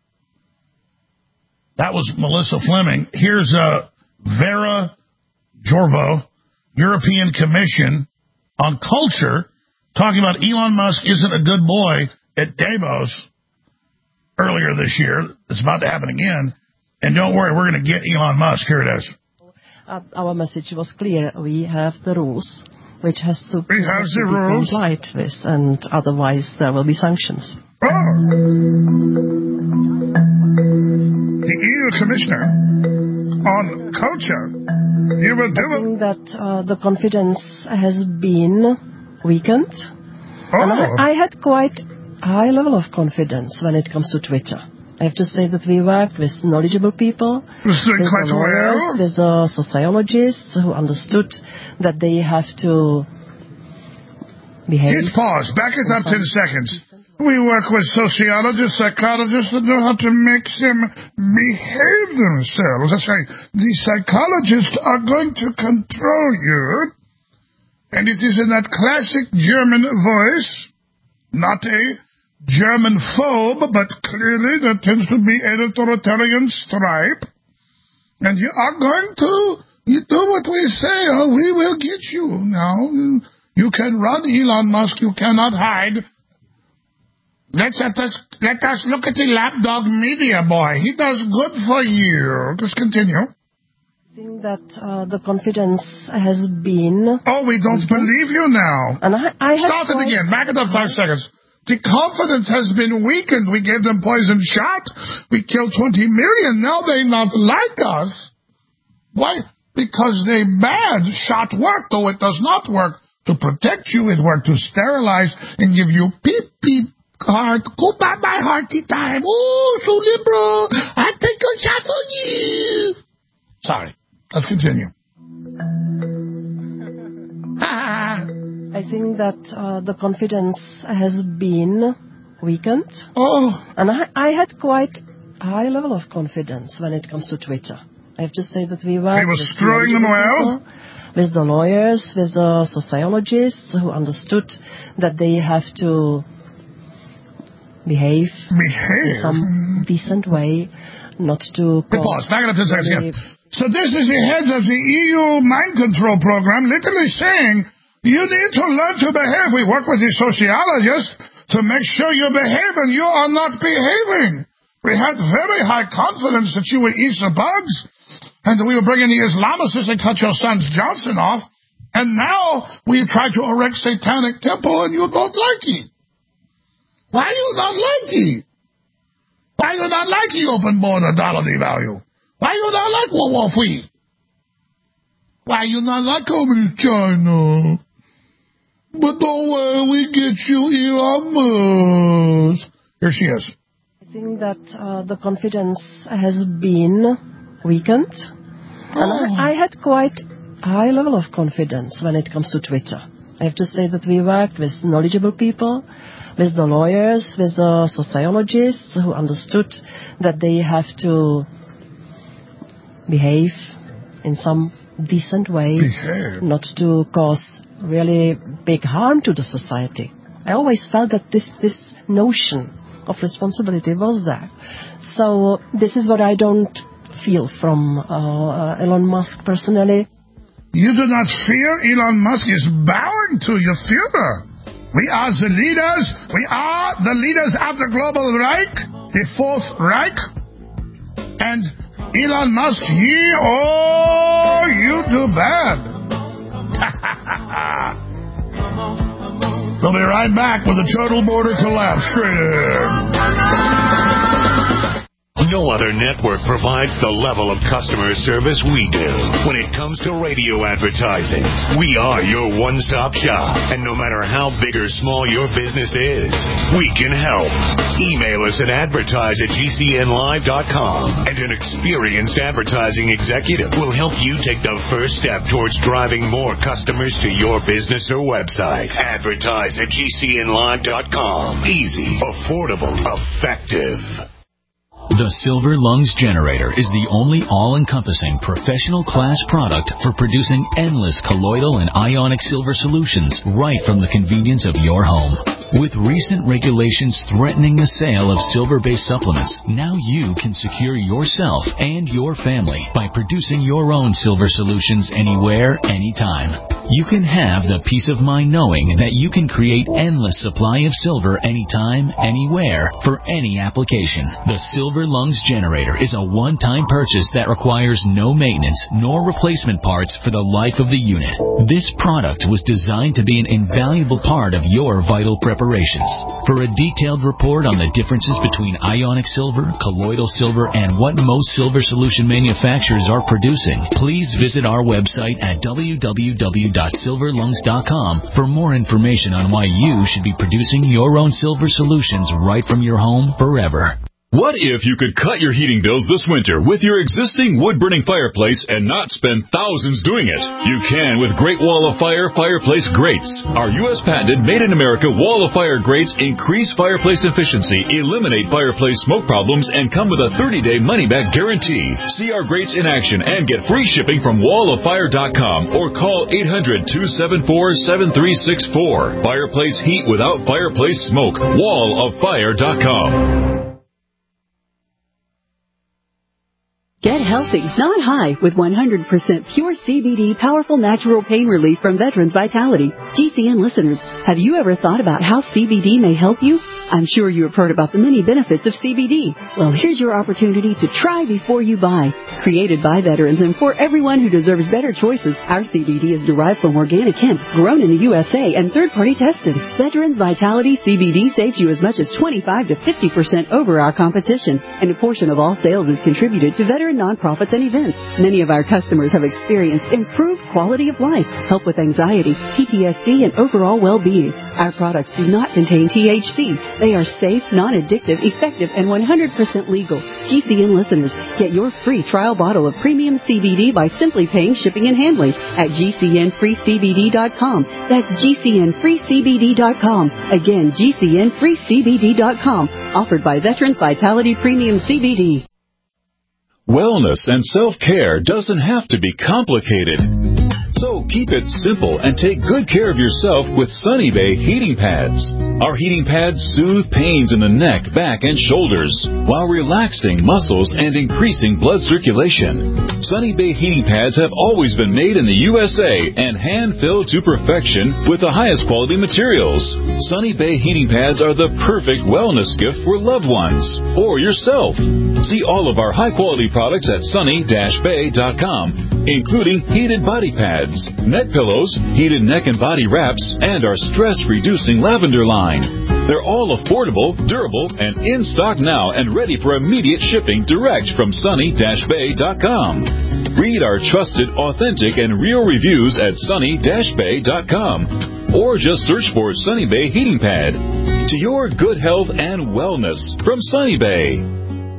That was Melissa Fleming. Here's uh, Vera Jourova, European Commission on Culture, talking about Elon Musk isn't a good boy at Davos earlier this year. It's about to happen again. And don't worry, we're going to get Elon Musk. Here it is.
Uh, our message was clear. We have the rules, which has to,
we have
to
the
be
rules.
complied with, and otherwise there will be sanctions.
Oh. The E U Commissioner on culture. You will do
I think that uh, the confidence has been weakened.
Oh.
And I, I had quite a high level of confidence when it comes to Twitter. I have to say that we worked with knowledgeable people, with the lawyers,
well.
with the sociologists who understood that they have to behave.
Hit pause. Back it up ten seconds. We work with sociologists, psychologists that know how to make them behave themselves. That's right. The psychologists are going to control you. And it is in that classic German voice, not a German phobe, but clearly there tends to be an authoritarian stripe. And you are going to, you do what we say, or we will get you. Now, you can run, Elon Musk, you cannot hide. Let's let us, let us look at the lapdog media boy. He does good for you. Just continue.
I think that uh, the confidence has been...
Oh, we don't believe you now.
And I, I
Start it again. Back it up five seconds. The confidence has been weakened. We gave them poison shot. We killed twenty million. Now they not like us. Why? Because they bad. Shot work, though it does not work to protect you. It worked to sterilize and give you peep, peep, heart. Go by my hearty time. Oh, so liberal. I take a shot on you. Sorry. Let's continue.
I think that uh, the confidence has been weakened.
Oh.
And I, I had quite a high level of confidence when it comes to Twitter. I have to say that we were...
He was screwing them well.
With the lawyers, with the sociologists who understood that they have to behave,
behave.
in some decent way, not to cause...
Pause. Back it up ten seconds again. So this is the heads of the E U mind control program literally saying... You need to learn to behave. We work with the sociologists to make sure you behave, and you are not behaving. We had very high confidence that you would eat the bugs, and that we would bring in the Islamists and cut your son's Johnson off, and now we try to erect satanic temple, and you don't like it. Why you not like it? Why you not like the open border dollar devalue? Why you not like World War Three? Why you not like Communist China? But don't worry, we get you Elon Musk. Here she is.
I think that uh, the confidence has been weakened. Oh. And I, I had quite a high level of confidence when it comes to Twitter. I have to say that we worked with knowledgeable people, with the lawyers, with the sociologists who understood that they have to behave in some decent way,
behave.
Not to cause really big harm to the society. I always felt that this, this notion of responsibility was there. So this is what I don't feel from uh, Elon Musk personally.
You do not fear Elon Musk is bowing to your Führer. We are the leaders. We are the leaders of the global Reich, the Fourth Reich. And Elon Musk, ye, oh, you do bad. We'll be right back with a total border collapse. Straight in.
No other network provides the level of customer service we do. When it comes to radio advertising, we are your one-stop shop. And no matter how big or small your business is, we can help. Email us at advertise at G C N live dot com, and an experienced advertising executive will help you take the first step towards driving more customers to your business or website. Advertise at G C N live dot com. Easy, affordable, effective.
The Silver Lungs Generator is the only all-encompassing professional class product for producing endless colloidal and ionic silver solutions right from the convenience of your home. With recent regulations threatening the sale of silver-based supplements, now you can secure yourself and your family by producing your own silver solutions anywhere, anytime. you can have the peace of mind knowing that you can create endless supply of silver anytime, anywhere, for any application. The Silver Lungs Generator is a one-time purchase that requires no maintenance nor replacement parts for the life of the unit. This product was designed to be an invaluable part of your vital preparations. For a detailed report on the differences between ionic silver, colloidal silver, and what most silver solution manufacturers are producing, please visit our website at w w w dot silver lungs dot com for more information on why you should be producing your own silver solutions right from your home forever.
What if you could cut your heating bills this winter with your existing wood-burning fireplace and not spend thousands doing it? You can with Great Wall of Fire Fireplace Grates. Our U S patented made-in-America Wall of Fire grates increase fireplace efficiency, eliminate fireplace smoke problems, and come with a thirty-day money-back guarantee. See our grates in action and get free shipping from wall of fire dot com or call eight hundred, two seven four, seven three six four. Fireplace heat without fireplace smoke. wall of fire dot com.
Get healthy, not high, with one hundred percent pure C B D powerful natural pain relief from Veterans Vitality. G C N listeners, have you ever thought about how C B D may help you? I'm sure you have heard about the many benefits of C B D. Well, here's your opportunity to try before you buy. Created by veterans and for everyone who deserves better choices, our C B D is derived from organic hemp, grown in the U S A, and third-party tested. Veterans Vitality C B D saves you as much as twenty-five to fifty percent over our competition, and a portion of all sales is contributed to veteran nonprofits and events. Many of our customers have experienced improved quality of life, help with anxiety, P T S D, and overall well-being. Our products do not contain T H C. They are safe, non-addictive, effective, and one hundred percent legal. G C N listeners, get your free trial bottle of premium C B D by simply paying shipping and handling at G C N free C B D dot com. That's G C N free C B D dot com. Again, G C N free C B D dot com. Offered by Veterans Vitality Premium C B D.
Wellness and self-care doesn't have to be complicated. So keep it simple and take good care of yourself with Sunny Bay heating pads. Our heating pads soothe pains in the neck, back, and shoulders while relaxing muscles and increasing blood circulation. Sunny Bay heating pads have always been made in the U S A and hand-filled to perfection with the highest quality materials. Sunny Bay heating pads are the perfect wellness gift for loved ones or yourself. See all of our high-quality products at sunny dash bay dot com, including heated body pads, neck pillows, heated neck and body wraps, and our stress-reducing lavender line. They're all affordable, durable, and in stock now and ready for immediate shipping direct from sunny dash bay dot com. Read our trusted, authentic, and real reviews at sunny dash bay dot com or just search for Sunny Bay Heating Pad. To your good health and wellness from Sunny Bay.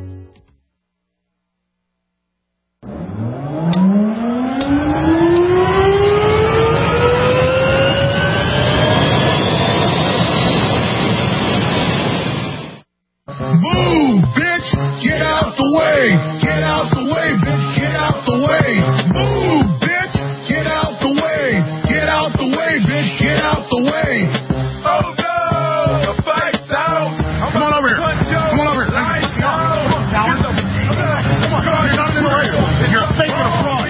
Move, bitch! Get out the way! Get out the way, bitch! Get out the way! Move, bitch! Get out the way! Get out the way, bitch! Get out the way!
Oh no! The fight's out!
Come on over here! Come on over here! Come on, Howard! Come on! You're not in the rail! You're faking a fraud!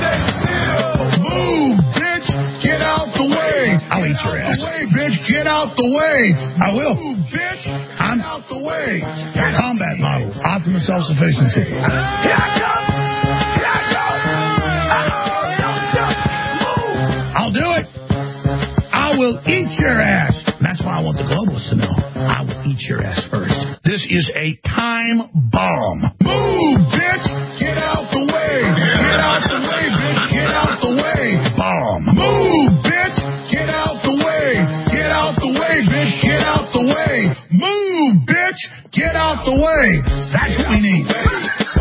Move, bitch! Get out the way! I'll eat your ass. Get out the way, bitch! Get out the way! I will. Move, bitch! I'm out the way. Combat model, optimal self-sufficiency. Here I come. Here I go. Oh, I'll do it. I will eat your ass. That's why I want the globalists to know. I will eat your ass first. This is a time bomb. Move, bitch. Get out the way. Get out the way, bitch. Get out the way. Bomb. Move, bitch. Get out the way. Get out the way, bitch. Get out the way. Move, bitch! Get out the way! That's what we need.
Get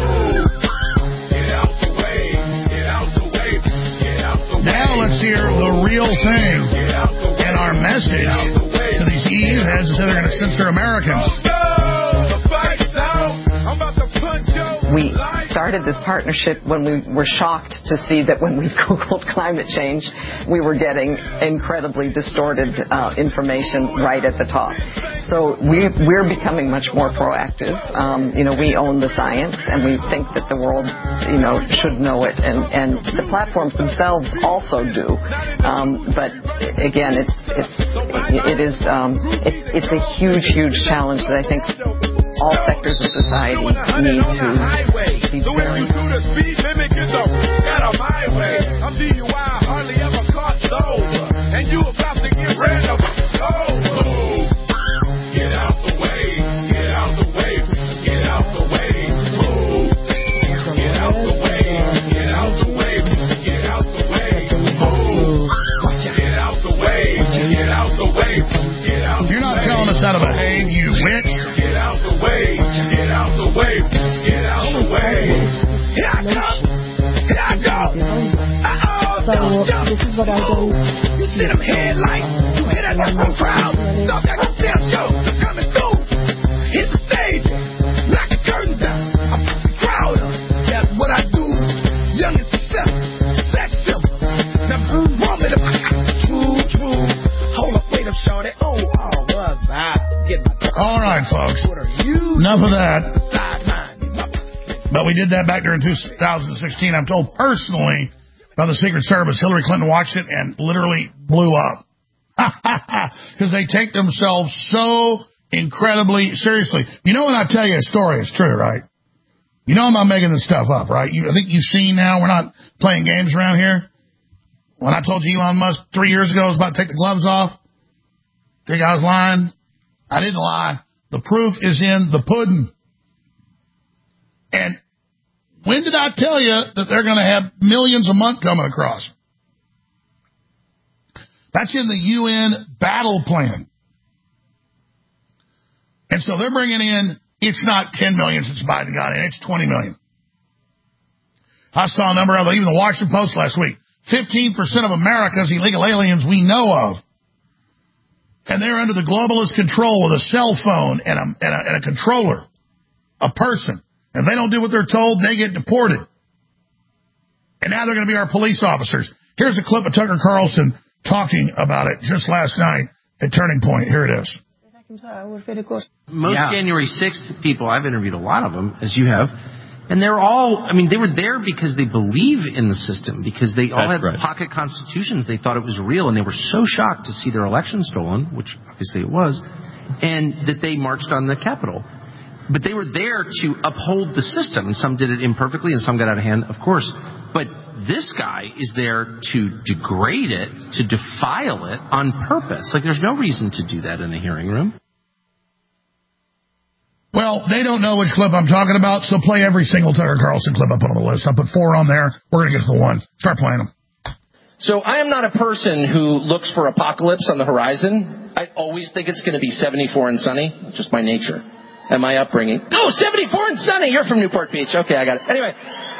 out the way! Get out the way! Get out the way!
Now let's hear the real thing and our message to these E U heads that say they're going to censor Americans.
The fight's out! I'm about to punch you!
We started this partnership when we were shocked to see that when we Googled climate change, we were getting incredibly distorted uh, information right at the top. So we, we're becoming much more proactive. Um, you know, we own the science, and we think that the world, you know, should know it, and, and the platforms themselves also do. Um, but again, it's it's it is um, it's it's a huge, huge challenge that I think all sectors of society need to be very.
I'm D U I, hardly ever caught sober, and you about to get rid of oh, get out the way, get out the way, get out the way, move, get out the way, get out the way, get out the way, move, get out the way, get out the way, get out.
You're not telling us how to behave, you witch.
Get out the way, get out the way, get out the way. Here I come, here I go.
So this is what I do.
You see them headlights, you hear that from crowd. Stop that damn show, they're coming through. Hit the stage, knock the curtains down. I'm proud of. That's what I do. Young and successful, sex simple. Now run with it. True, true. Hold up, wait up, shorty. Oh, oh, was I? Get my.
All right, folks. Enough of that. But we did that back during two thousand sixteen. I'm told personally by the Secret Service, Hillary Clinton watched it and literally blew up. Because they take themselves so incredibly seriously. You know when I tell you a story, it's true, right? You know I'm not making this stuff up, right? You, I think you've seen now, we're not playing games around here. When I told you Elon Musk three years ago was about to take the gloves off, think I was lying? I didn't lie. The proof is in the pudding. And when did I tell you that they're going to have millions a month coming across? That's in the U N battle plan. And so they're bringing in, it's not ten million since Biden got in, it's twenty million. I saw a number of, even the Washington Post last week, fifteen percent of America's illegal aliens we know of. And they're under the globalist control with a cell phone and a, and a, and a controller, a person. If they don't do what they're told, they get deported. And now they're going to be our police officers. Here's a clip of Tucker Carlson talking about it just last night at Turning Point. Here it is.
Most yeah. January sixth people, I've interviewed a lot of them, as you have, and they're all, I mean, they were there because they believe in the system, because they all
That's
had
right.
pocket constitutions. They thought it was real, and they were so shocked to see their election stolen, which obviously it was, and that they marched on the Capitol. But they were there to uphold the system, and some did it imperfectly, and some got out of hand, of course. But this guy is there to degrade it, to defile it on purpose. Like, there's no reason to do that in a hearing room.
Well, they don't know which clip I'm talking about, so play every single Tucker Carlson clip I put on the list. I put four on there. We're going to get to the one. Start playing them.
So I am not a person who looks for apocalypse on the horizon. I always think it's going to be seventy-four and sunny. It's just my nature and my upbringing. Oh, seventy-four and sunny. You're from Newport Beach. Okay, I got it. Anyway.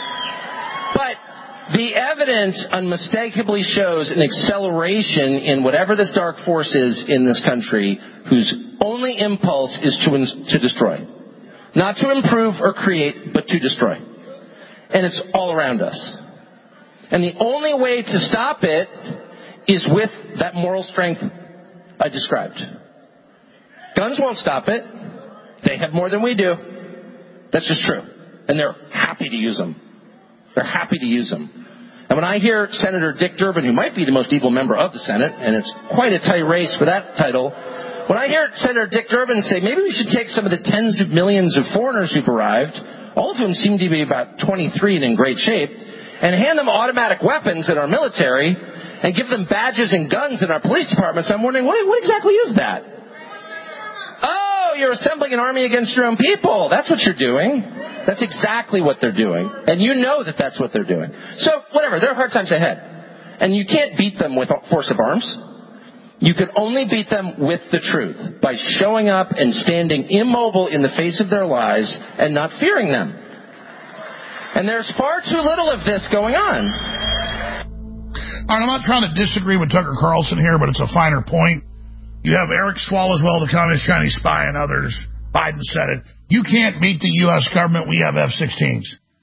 But the evidence unmistakably shows an acceleration in whatever this dark force is in this country, whose only impulse is to to destroy. Not to improve or create, but to destroy. And it's all around us. And the only way to stop it is with that moral strength I described. Guns won't stop it. They have more than we do. That's just true. And they're happy to use them. They're happy to use them. And when I hear Senator Dick Durbin, who might be the most evil member of the Senate, and it's quite a tight race for that title, when I hear Senator Dick Durbin say, maybe we should take some of the tens of millions of foreigners who've arrived, all of whom seem to be about twenty-three and in great shape, and hand them automatic weapons in our military, and give them badges and guns in our police departments, I'm wondering, what, what exactly is that? Oh, you're assembling an army against your own people. That's what you're doing. That's exactly what they're doing. And you know that that's what they're doing. So, whatever, there are hard times ahead. And you can't beat them with force of arms. You can only beat them with the truth, by showing up and standing immobile in the face of their lies and not fearing them. And there's far too little of this going on.
All right, I'm not trying to disagree with Tucker Carlson here, but it's a finer point. You have Eric Swalwell, the Communist Chinese spy, and others. Biden said it. You can't beat the U S government. We have F sixteens.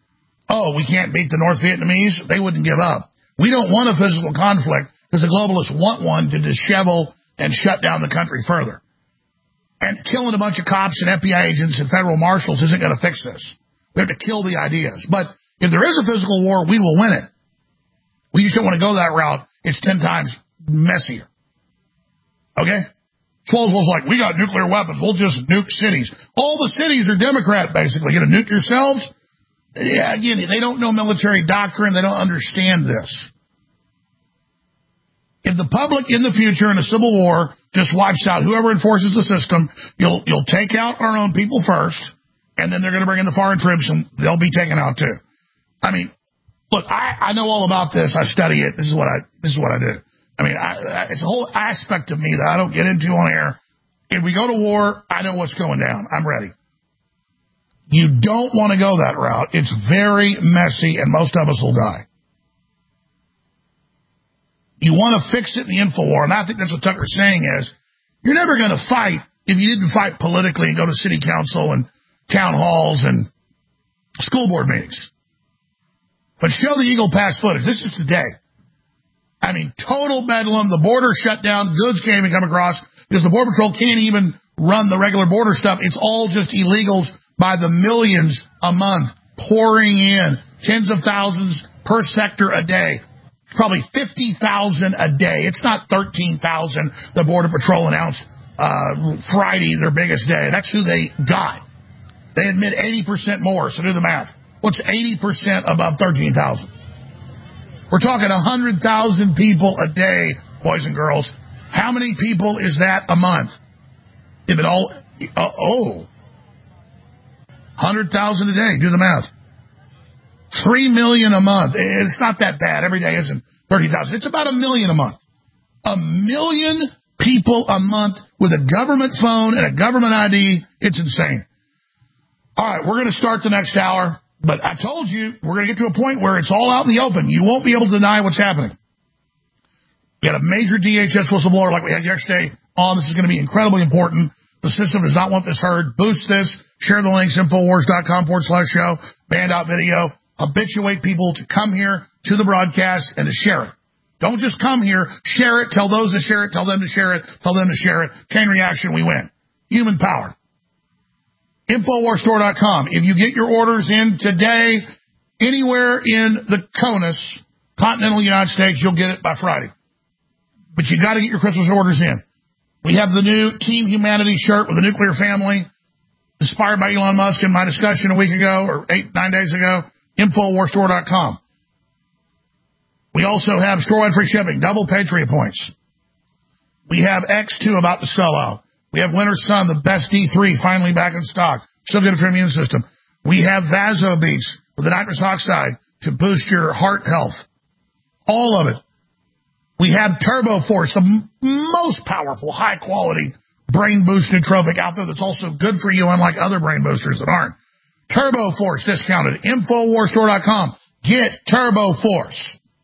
oh, we can't beat the North Vietnamese, they wouldn't give up. We don't want a physical conflict because the globalists want one to dishevel and shut down the country further. And killing a bunch of cops and F B I agents and federal marshals isn't going to fix this. We have to kill the ideas. But if there is a physical war, we will win it. We just don't want to go that route. It's ten times messier. Okay? Swolesville's like, we got nuclear weapons. We'll just nuke cities. All the cities are Democrat, basically. You're going to nuke yourselves? Yeah, again, they don't know military doctrine. They don't understand this. If the public in the future in a civil war just watched out whoever enforces the system, you'll you'll take out our own people first, and then they're going to bring in the foreign troops, and they'll be taken out too. I mean, look, I, I know all about this. I study it. This is what I this is what I do. I mean, I, I, it's a whole aspect of me that I don't get into on air. If we go to war, I know what's going down. I'm ready. You don't want to go that route. It's very messy, and most of us will die. You want to fix it in the InfoWar, and I think that's what Tucker's saying is, you're never going to fight if you didn't fight politically and go to city council and town halls and school board meetings. But show the Eagle Pass footage. This is today. I mean, total bedlam. The border shut down. Goods can't even come across because the Border Patrol can't even run the regular border stuff. It's all just illegals by the millions a month pouring in, tens of thousands per sector a day. Probably fifty thousand a day. It's not thirteen thousand the Border Patrol announced uh, Friday, their biggest day. That's who they got. They admit eighty percent more, so do the math. What's eighty percent above thirteen thousand? We're talking one hundred thousand people a day, boys and girls. How many people is that a month? If it all... Uh, oh. one hundred thousand a day. Do the math. Three million a month. It's not that bad. Every day isn't thirty thousand. It's about a million a month. A million people a month with a government phone and a government I D. It's insane. All right, we're going to start the next hour, but I told you we're going to get to a point where it's all out in the open. You won't be able to deny what's happening. We had a major D H S whistleblower like we had yesterday on. This is going to be incredibly important. The system does not want this heard. Boost this. Share the links. Infowars.com forward slash show. Banned out video. Habituate people to come here to the broadcast and to share it. Don't just come here, share it, tell those to share it, tell them to share it, tell them to share it. Chain reaction, we win. Human power. Infowars store dot com. If you get your orders in today, anywhere in the CONUS, continental United States, you'll get it by Friday. But you got to get your Christmas orders in. We have the new Team Humanity shirt with the nuclear family, inspired by Elon Musk in my discussion a week ago, or eight, nine days ago. Infowars store dot com. We also have store-wide free shipping, double Patriot points. We have X two about to sell out. We have Winter Sun, the best D three, finally back in stock. Still good for your immune system. We have Vaso Beats with the nitrous oxide to boost your heart health. All of it. We have Turbo Force, the m- most powerful, high-quality brain boost nootropic out there that's also good for you, unlike other brain boosters that aren't. Turbo Force discounted. Infowars store dot com. Get Turbo Force.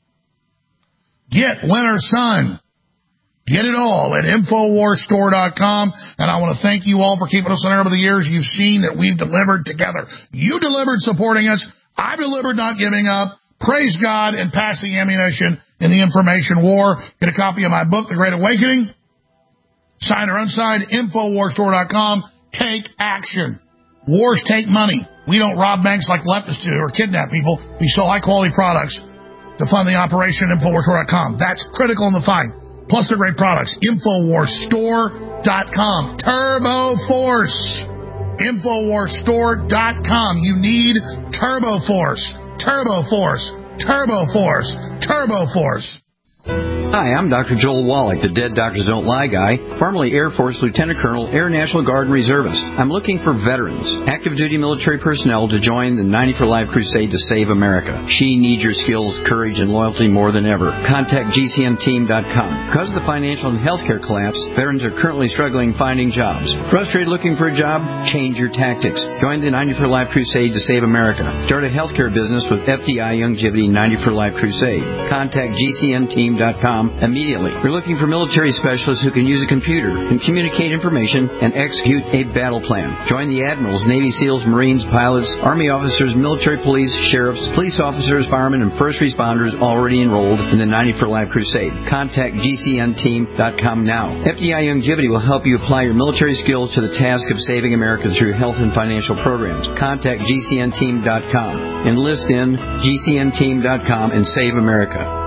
Get Winter Sun. Get it all at Infowars store dot com. And I want to thank you all for keeping us on air over the years. You've seen that we've delivered together. You delivered supporting us. I delivered not giving up. Praise God and pass the ammunition in the information war. Get a copy of my book, The Great Awakening. Sign or unsigned. Infowars store dot com. Take action. Wars take money. We don't rob banks like leftists do or kidnap people. We sell high-quality products to fund the operation at Infowars store dot com. That's critical in the fight. Plus the great products. Infowars store dot com. Turbo Force. Infowars store dot com. You need Turbo Force. Turbo Force. Turbo Force. Turbo Force.
Hi, I'm Doctor Joel Wallach, the Dead Doctors Don't Lie guy, formerly Air Force Lieutenant Colonel, Air National Guard and Reservist. I'm looking for veterans, active duty military personnel to join the ninety for Life crusade to save America. She needs your skills, courage, and loyalty more than ever. Contact G C N team dot com. Because of the financial and healthcare collapse, veterans are currently struggling finding jobs. Frustrated looking for a job? Change your tactics. Join the ninety for Life crusade to save America. Start a healthcare business with F D I Longevity ninety for Life crusade. Contact G C N team dot com. com immediately. We're looking for military specialists who can use a computer, can communicate information, and execute a battle plan. Join the admirals, Navy SEALs, Marines, pilots, Army officers, military police, sheriffs, police officers, firemen, and first responders already enrolled in the ninety for Life Crusade. Contact G C N team dot com now. F D I Youngevity will help you apply your military skills to the task of saving America through health and financial programs. Contact G C N team dot com. Enlist in G C N team dot com and save America.